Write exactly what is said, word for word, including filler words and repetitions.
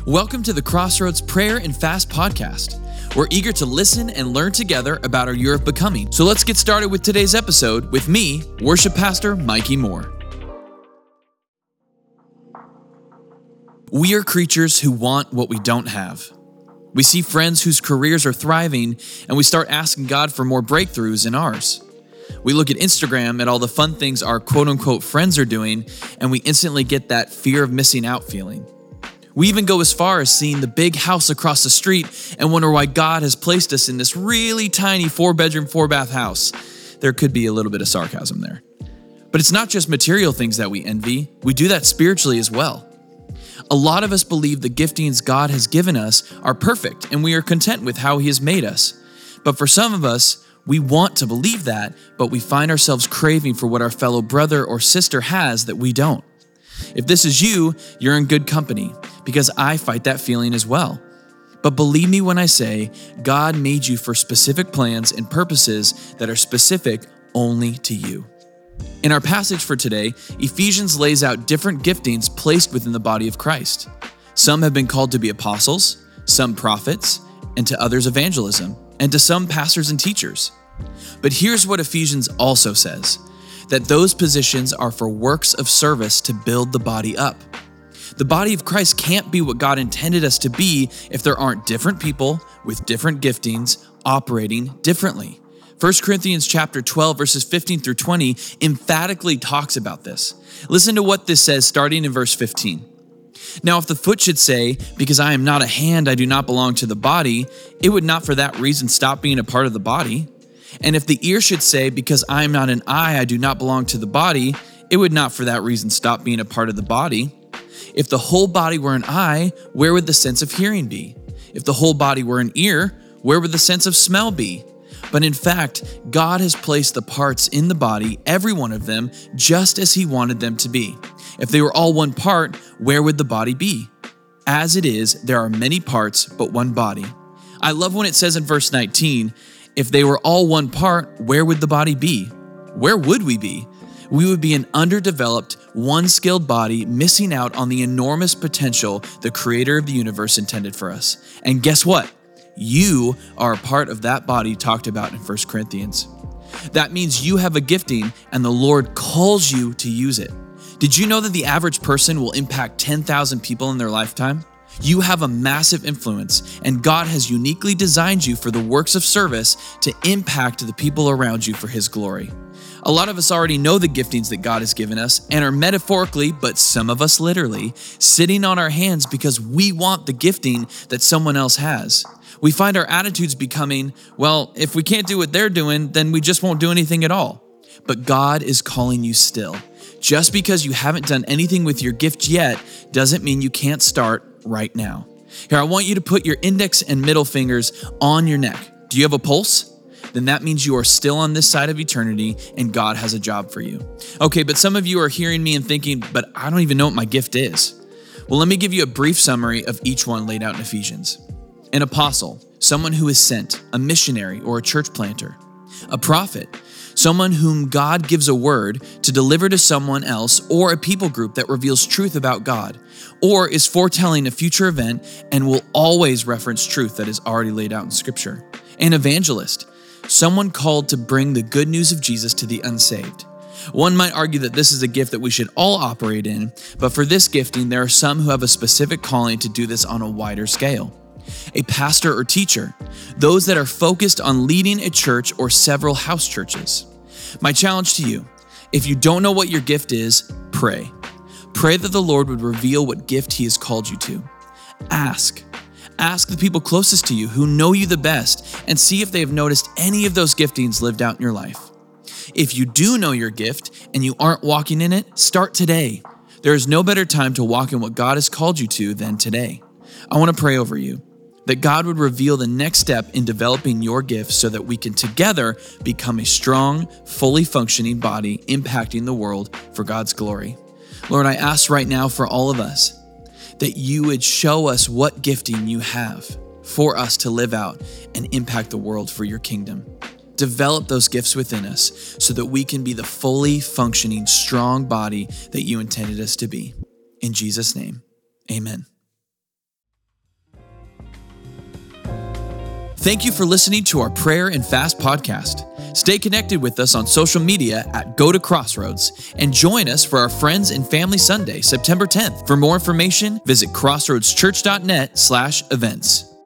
Welcome to the Crossroads Prayer and Fast Podcast. We're eager to listen and learn together about our year of becoming. So let's get started with today's episode with me, Worship Pastor Mikey Moore. We are creatures who want what we don't have. We see friends whose careers are thriving, and we start asking God for more breakthroughs in ours. We look at Instagram at all the fun things our quote-unquote friends are doing, and we instantly get that fear of missing out feeling. We even go as far as seeing the big house across the street and wonder why God has placed us in this really tiny four-bedroom, four-bath house. There could be a little bit of sarcasm there. But it's not just material things that we envy. We do that spiritually as well. A lot of us believe the giftings God has given us are perfect and we are content with how He has made us. But for some of us, we want to believe that, but we find ourselves craving for what our fellow brother or sister has that we don't. If this is you, you're in good company, because I fight that feeling as well. But believe me when I say, God made you for specific plans and purposes that are specific only to you. In our passage for today, Ephesians lays out different giftings placed within the body of Christ. Some have been called to be apostles, some prophets, and to others evangelism, and to some pastors and teachers. But here's what Ephesians also says, that those positions are for works of service to build the body up. The body of Christ can't be what God intended us to be if there aren't different people with different giftings operating differently. First Corinthians chapter twelve, verses fifteen through twenty emphatically talks about this. Listen to what this says starting in verse fifteen. Now, if the foot should say, because I am not a hand, I do not belong to the body, it would not for that reason stop being a part of the body. And if the ear should say, because I am not an eye, I do not belong to the body, it would not for that reason stop being a part of the body. If the whole body were an eye, where would the sense of hearing be? If the whole body were an ear, where would the sense of smell be? But in fact, God has placed the parts in the body, every one of them, just as He wanted them to be. If they were all one part, where would the body be? As it is, there are many parts, but one body. I love when it says in verse nineteen, if they were all one part, where would the body be? Where would we be? We would be an underdeveloped, one-skilled body missing out on the enormous potential the Creator of the universe intended for us. And guess what? You are a part of that body talked about in First Corinthians. That means you have a gifting and the Lord calls you to use it. Did you know that the average person will impact ten thousand people in their lifetime? You have a massive influence, and God has uniquely designed you for the works of service to impact the people around you for His glory. A lot of us already know the giftings that God has given us and are metaphorically, but some of us literally, sitting on our hands because we want the gifting that someone else has. We find our attitudes becoming, well, if we can't do what they're doing, then we just won't do anything at all. But God is calling you still. Just because you haven't done anything with your gift yet doesn't mean you can't start right now. Here, I want you to put your index and middle fingers on your neck. Do you have a pulse? Then that means you are still on this side of eternity and God has a job for you. Okay, but some of you are hearing me and thinking, but I don't even know what my gift is. Well, let me give you a brief summary of each one laid out in Ephesians. An apostle, someone who is sent, a missionary or a church planter. A prophet, someone whom God gives a word to deliver to someone else or a people group that reveals truth about God, or is foretelling a future event and will always reference truth that is already laid out in Scripture. An evangelist, someone called to bring the good news of Jesus to the unsaved. One might argue that this is a gift that we should all operate in, but for this gifting, there are some who have a specific calling to do this on a wider scale. A pastor or teacher, those that are focused on leading a church or several house churches. My challenge to you, if you don't know what your gift is, pray. Pray that the Lord would reveal what gift He has called you to. Ask. Ask the people closest to you who know you the best and see if they have noticed any of those giftings lived out in your life. If you do know your gift and you aren't walking in it, start today. There is no better time to walk in what God has called you to than today. I want to pray over you, that God would reveal the next step in developing your gifts so that we can together become a strong, fully functioning body impacting the world for God's glory. Lord, I ask right now for all of us that you would show us what gifting you have for us to live out and impact the world for your kingdom. Develop those gifts within us so that we can be the fully functioning, strong body that you intended us to be. In Jesus' name, amen. Thank you for listening to our Prayer and Fast podcast. Stay connected with us on social media at Go to Crossroads and join us for our Friends and Family Sunday, September tenth. For more information, visit crossroadschurch dot net slash events.